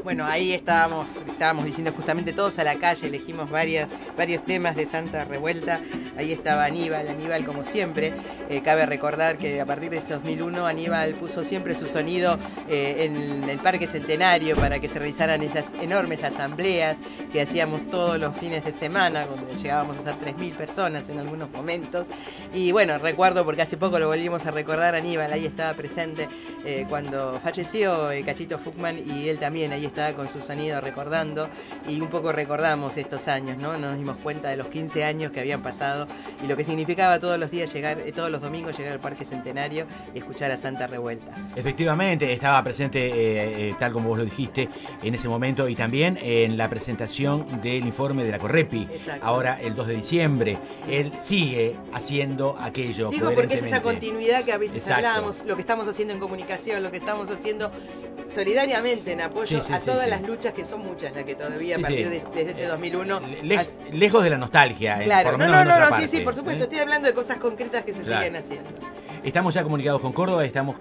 Bueno, ahí estábamos diciendo justamente todos a la calle, elegimos varios temas de Santa Revuelta. Ahí estaba Aníbal como siempre. Cabe recordar que a partir de ese 2001 Aníbal puso siempre su sonido en el Parque Centenario para que se realizaran esas enormes asambleas que hacíamos todos los fines de semana, donde llegábamos a ser 3.000 personas en algunos momentos. Y bueno, recuerdo porque hace poco lo volvimos a recordar, Aníbal ahí estaba presente cuando falleció Cachito Fuchman, y él también ahí estaba con su sonido recordando, y un poco recordamos estos años, ¿no? Nos dimos cuenta de los 15 años que habían pasado y lo que significaba todos los días todos los domingos llegar al Parque Centenario y escuchar a Santa Revuelta. Efectivamente, estaba presente, tal como vos lo dijiste, en ese momento, y también en la presentación del informe de la Correpi. Exacto. Ahora, el 2 de diciembre, él sigue haciendo aquello. Digo porque es esa continuidad que a veces hablábamos, lo que estamos haciendo en comunicación, lo que estamos haciendo solidariamente en apoyo a todas las luchas, que son muchas las que todavía a partir desde ese 2001... Lejos de la nostalgia. Claro, por lo menos no, parte, sí, por supuesto, estoy hablando de cosas concretas que se siguen haciendo. Estamos ya comunicados con Córdoba, estamos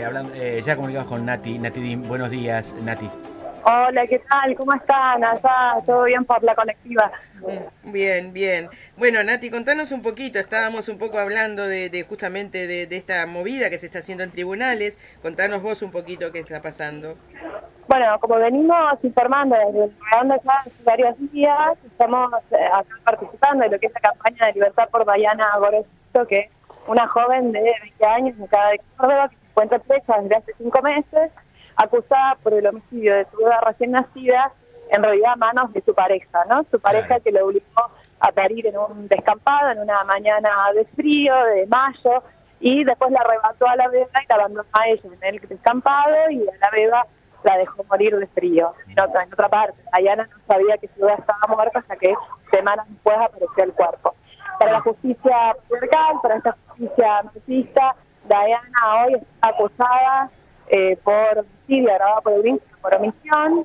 ya comunicados con Nati Dim. Buenos días, Nati. Hola, ¿qué tal? ¿Cómo están? Allá, ¿todo bien por la colectiva? Bien. Bueno, Nati, contanos un poquito, estábamos un poco hablando de justamente de esta movida que se está haciendo en tribunales. Contanos vos un poquito qué está pasando. Bueno, como venimos informando desde ya hace varios días, estamos acá participando de lo que es la campaña de libertad por Dayana Gorosito, que es una joven de 20 años de acá de Córdoba, que se encuentra presa desde hace 5 meses, acusada por el homicidio de su bebé recién nacida, en realidad a manos de su pareja, ¿no? Su pareja que lo obligó a parir en un descampado, en una mañana de frío, de mayo, y después la arrebató a la beba y la abandonó a ella en el descampado, y a la beba la dejó morir de frío. En otra parte, Dayana no sabía que su bebé estaba muerta hasta que semanas después apareció el cuerpo. Para la justicia patriarcal, para esta justicia marxista, Dayana hoy está acusada por homicidio agravado por el vínculo por omisión,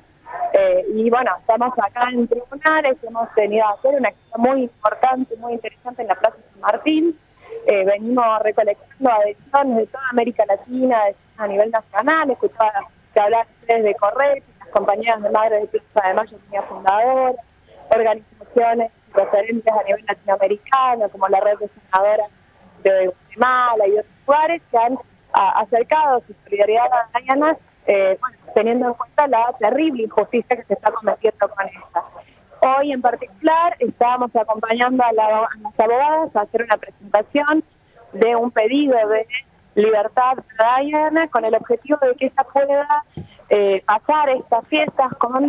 y bueno, estamos acá en tribunales, hemos tenido a hacer una acción muy importante, muy interesante en la Plaza San Martín. Venimos recolectando adhesiones de toda América Latina a nivel nacional, escuchaba que hablaban ustedes de Correpi, las compañeras de Madres de Plaza de Mayo, Unidad Fundadora, organizaciones referentes a nivel latinoamericano, como la Red de Senadoras de Guatemala y otros lugares, que han acercado su solidaridad a Dayana, teniendo en cuenta la terrible injusticia que se está cometiendo con ella. Hoy en particular estábamos acompañando a las abogadas a hacer una presentación de un pedido de libertad para Dayana, con el objetivo de que ella pueda pasar estas fiestas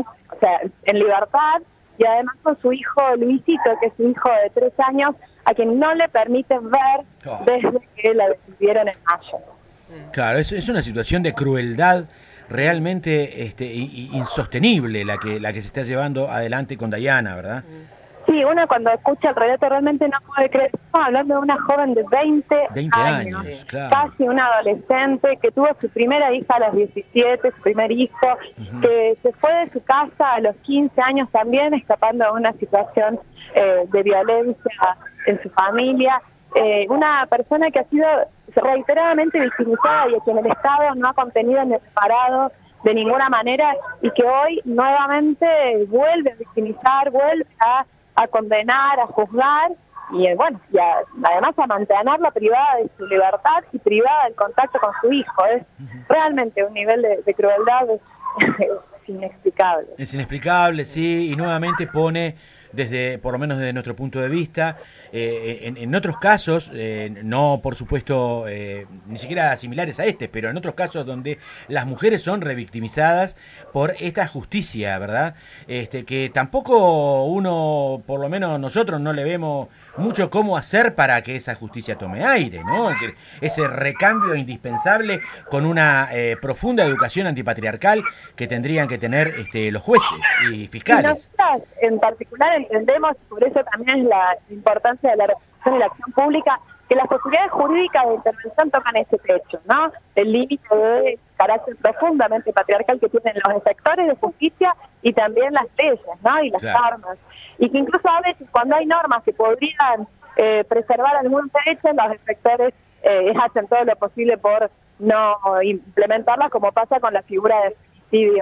en libertad, y además con su hijo Luisito, que es su hijo de 3 años, a quien no le permiten ver desde que la detuvieron en mayo. Claro, es una situación de crueldad realmente insostenible la que se está llevando adelante con Dayana, ¿verdad? Sí, uno cuando escucha el relato realmente no puede creer. Estamos hablando de una joven de 20 años, claro. Casi una adolescente, que tuvo su primera hija a los 17, su primer hijo, que se fue de su casa a los 15 años también, escapando de una situación de violencia en su familia. Una persona que ha sido reiteradamente victimizada y a quien el Estado no ha contenido ni reparado de ninguna manera, y que hoy nuevamente vuelve a victimizar, vuelve a condenar, a juzgar, y además a mantenerla privada de su libertad y privada del contacto con su hijo. Es realmente un nivel de crueldad inexplicable. Es inexplicable, sí, y nuevamente pone, por lo menos desde nuestro punto de vista, en otros casos, no por supuesto ni siquiera similares a pero en otros casos donde las mujeres son revictimizadas por esta justicia, ¿verdad? Que tampoco uno, por lo menos nosotros, no le vemos mucho cómo hacer para que esa justicia tome aire, ¿no? Es decir, ese recambio indispensable con una profunda educación antipatriarcal que tendrían que tener los jueces y fiscales. Y nosotras en particular entendemos, por eso también es la importancia de la reflexión y la acción pública, que las posibilidades jurídicas de intervención tocan ese techo, ¿no? El límite de carácter profundamente patriarcal que tienen los efectores de justicia y también las leyes, ¿no? Y las normas. Y que incluso a veces cuando hay normas que podrían preservar algunos derechos, los efectores hacen todo lo posible por no implementarlas, como pasa con la figura de femicidio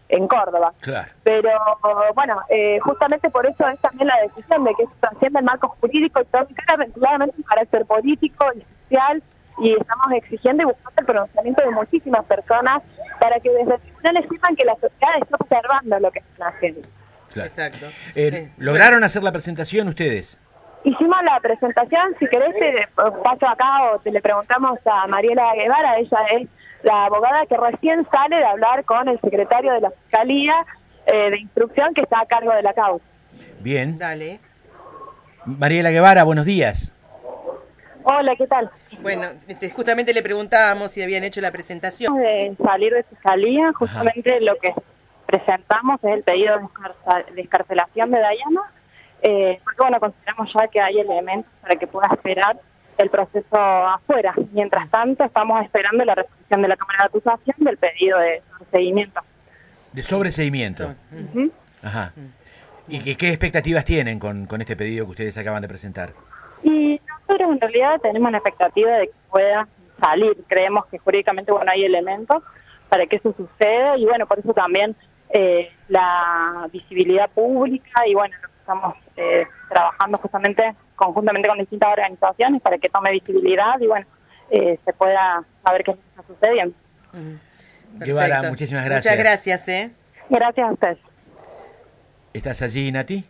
en Córdoba. Claro. Pero bueno, justamente por eso es también la decisión de que se trascienda el marco jurídico y todo claramente un carácter político y social, y estamos exigiendo y buscando el pronunciamiento de muchísimas personas para que desde tribunales sepan que la sociedad está observando lo que están haciendo. Claro. Exacto. ¿Lograron hacer la presentación ustedes? Hicimos la presentación, si querés paso acá o te le preguntamos a Mariela Guevara, ella es la abogada que recién sale de hablar con el secretario de la Fiscalía de Instrucción que está a cargo de la causa. Bien. Dale. Mariela Guevara, buenos días. Hola, ¿qué tal? Bueno, justamente le preguntábamos si habían hecho la presentación. De salir de Fiscalía, justamente lo que presentamos es el pedido de excarcelación de Dayana, porque bueno, consideramos ya que hay elementos para que pueda esperar el proceso afuera. Mientras tanto, estamos esperando la resolución de la Cámara de Acusación del pedido de sobreseguimiento. De sobreseguimiento. Ajá. ¿Y qué expectativas tienen con este pedido que ustedes acaban de presentar? Y nosotros en realidad tenemos la expectativa de que pueda salir. Creemos que jurídicamente bueno hay elementos para que eso suceda y bueno, por eso también la visibilidad pública y bueno, lo que estamos trabajando justamente conjuntamente con distintas organizaciones para que tome visibilidad y bueno, se pueda saber qué está sucediendo. Guevara, muchísimas gracias. Muchas gracias, Gracias a ustedes. ¿Estás allí, Nati?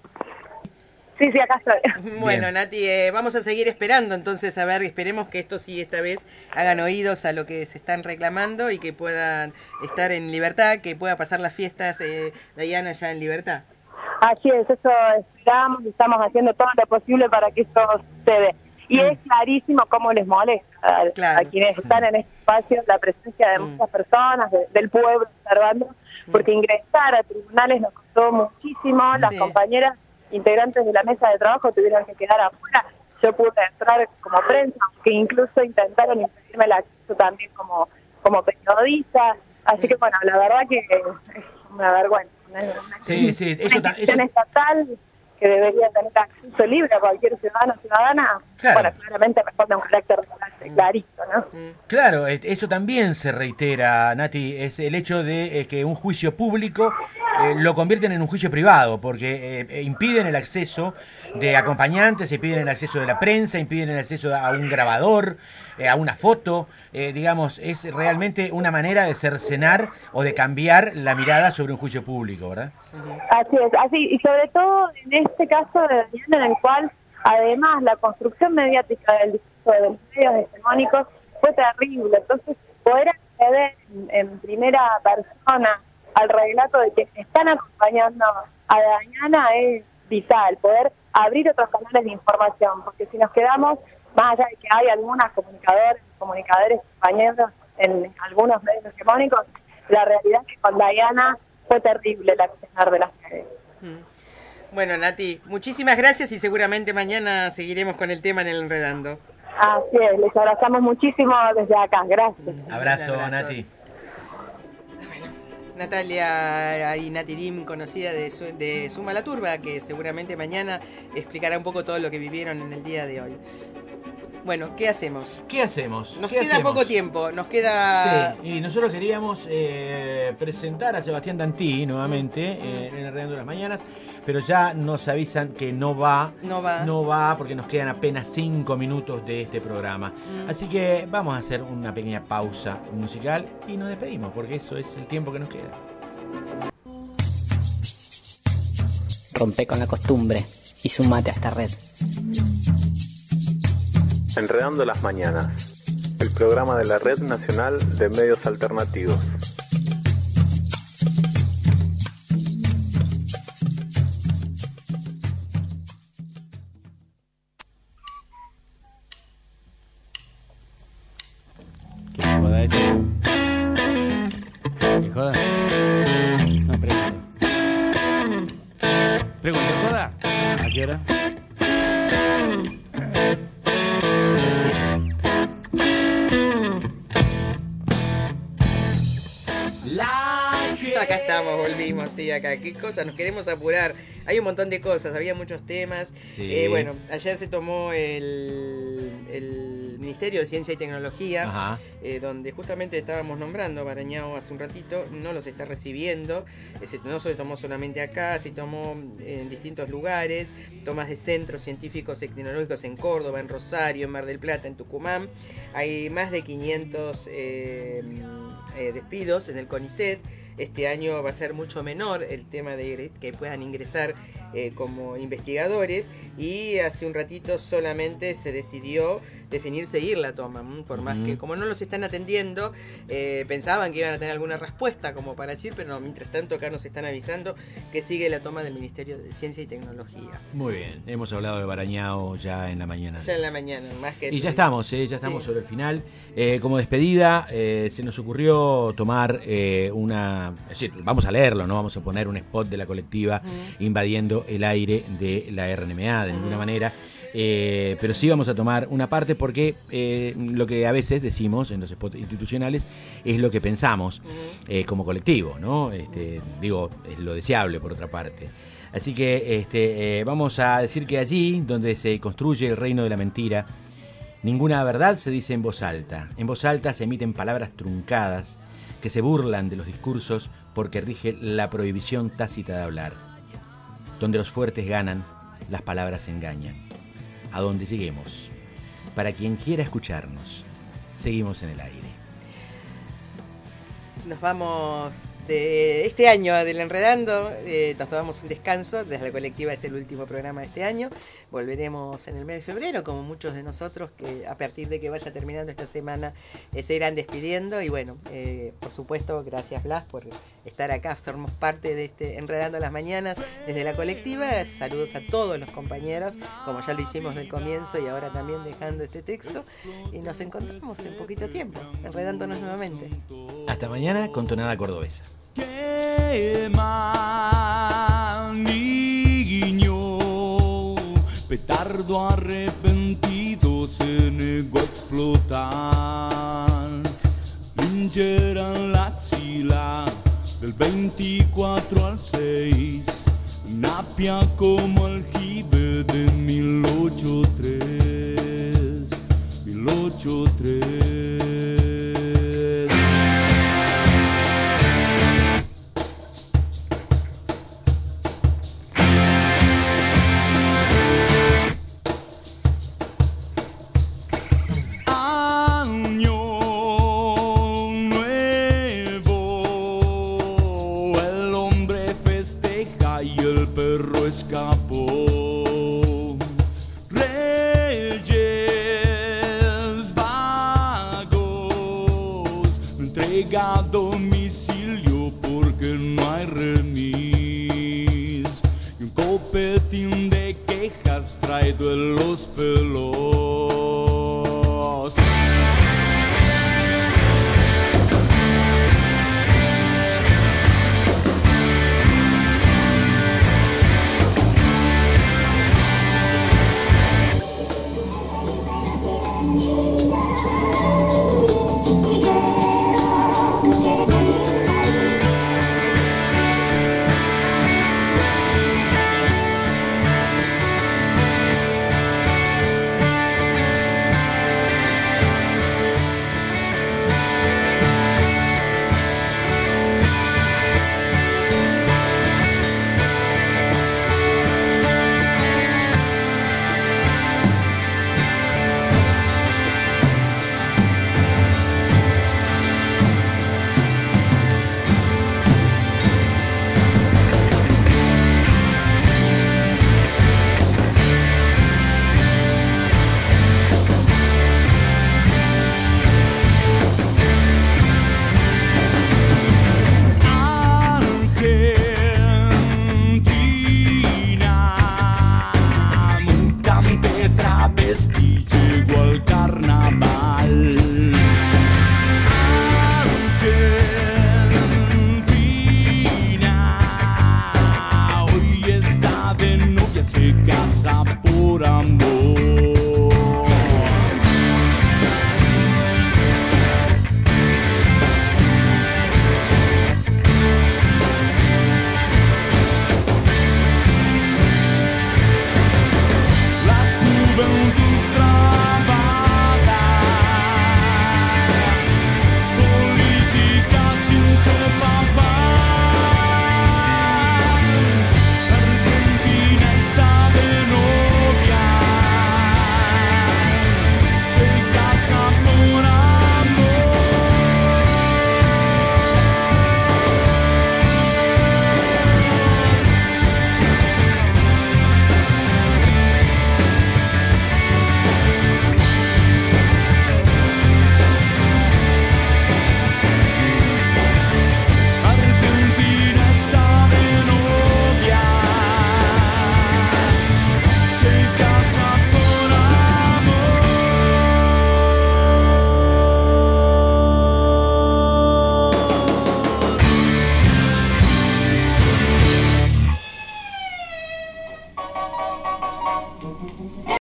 Sí, acá estoy. Bueno, Bien. Nati, vamos a seguir esperando, entonces, a ver, esperemos que esto sí esta vez hagan oídos a lo que se están reclamando y que puedan estar en libertad, que pueda pasar las fiestas Dayana ya en libertad. Así es, eso esperamos y estamos haciendo todo lo posible para que esto suceda. Y es clarísimo cómo les molesta a quienes están en este espacio la presencia de muchas personas, del pueblo observando, porque ingresar a tribunales nos costó muchísimo, las compañeras integrantes de la mesa de trabajo tuvieron que quedar afuera. Yo pude entrar como prensa, que incluso intentaron impedirme el acceso también como periodista. Así que bueno, la verdad que es una vergüenza. Sí, Una institución estatal que debería tener acceso libre a cualquier ciudadano o ciudadana, claro. Bueno, claramente responde a un carácter clarito, ¿no? Claro, eso también se reitera, Nati, es el hecho de que un juicio público lo convierten en un juicio privado, porque impiden el acceso de acompañantes, impiden el acceso de la prensa, impiden el acceso a un grabador, a una foto, digamos, es realmente una manera de cercenar o de cambiar la mirada sobre un juicio público, ¿verdad? Así es, así, y sobre todo en este caso de Daniel, en el cual además la construcción mediática del discurso de los medios hegemónicos fue terrible, entonces poder acceder en primera persona al relato de que están acompañando a Dayana es vital, poder abrir otros canales de información, porque si nos quedamos, más allá de que hay algunas comunicadores compañeros en algunos medios hegemónicos, la realidad es que con Dayana fue terrible el accionar de las redes. Bueno, Nati, muchísimas gracias y seguramente mañana seguiremos con el tema en el Enredando. Así es, les abrazamos muchísimo desde acá, gracias. Abrazo, Nati. Bueno, Natalia y Nati Dim, conocida de Suma la Turba, que seguramente mañana explicará un poco todo lo que vivieron en el día de hoy. Bueno, ¿qué hacemos? ¿Qué hacemos? Nos queda poco tiempo, nos queda... Sí, y nosotros queríamos presentar a Sebastián Dantí nuevamente en el Enredando de las Mañanas, pero ya nos avisan que no va porque nos quedan apenas 5 minutos de este programa. Así que vamos a hacer una pequeña pausa musical y nos despedimos, porque eso es el tiempo que nos queda. Rompe con la costumbre y sumate a esta red. Enredando las Mañanas, el programa de la Red Nacional de Medios Alternativos. ¿Qué joda esto? ¿Qué joda? No, pregunte. Pregunte, ¿joda? ¿A qué hora? Acá estamos, volvimos, sí, acá. ¿Qué cosas? Nos queremos apurar. Hay un montón de cosas, había muchos temas. Sí. Bueno, ayer se tomó el Ministerio de Ciencia y Tecnología, Ajá. donde justamente estábamos nombrando Barañao hace un ratito, no los está recibiendo. No se tomó solamente acá, se tomó en distintos lugares, tomas de centros científicos y tecnológicos en Córdoba, en Rosario, en Mar del Plata, en Tucumán. Hay más de 500 despidos en el CONICET. Este año va a ser mucho menor el tema de que puedan ingresar como investigadores, y hace un ratito solamente se decidió definir seguir la toma, por más que como no los están atendiendo, pensaban que iban a tener alguna respuesta como para decir, pero no, mientras tanto acá nos están avisando que sigue la toma del Ministerio de Ciencia y Tecnología. Muy bien, hemos hablado de Barañao ya en la mañana. Ya en la mañana, más que eso. Y ya estamos Sí. sobre el final. Como despedida, se nos ocurrió tomar una... Es decir, vamos a leerlo, no vamos a poner un spot de la colectiva invadiendo el aire de la RNMA de ninguna manera. Pero sí vamos a tomar una parte porque lo que a veces decimos en los spots institucionales es lo que pensamos como colectivo, ¿no? Digo, es lo deseable por otra parte. Así que vamos a decir que allí donde se construye el reino de la mentira, ninguna verdad se dice en voz alta. En voz alta se emiten palabras truncadas que se burlan de los discursos porque rige la prohibición tácita de hablar. Donde los fuertes ganan, las palabras engañan. A donde lleguemos. Para quien quiera escucharnos, seguimos en el aire. Nos vamos de este año del Enredando, nos tomamos un descanso, desde la colectiva es el último programa de este año, volveremos en el mes de febrero, como muchos de nosotros que a partir de que vaya terminando esta semana se irán despidiendo, y bueno, por supuesto, gracias Blas por estar acá, formamos parte de este Enredando las Mañanas desde la colectiva, saludos a todos los compañeros, como ya lo hicimos del comienzo y ahora también dejando este texto, y nos encontramos en poquito tiempo, enredándonos nuevamente. Hasta mañana con tonada cordobesa. Quema, niño, petardo arrepentido se negó a explotar. Linchera en la axila, del 24 al 6, napia como aljibe de 1083, 1083. Escapó. Reyes vagos, entrega a domicilio porque no hay remis. Y un copetín de quejas traído en los pelos.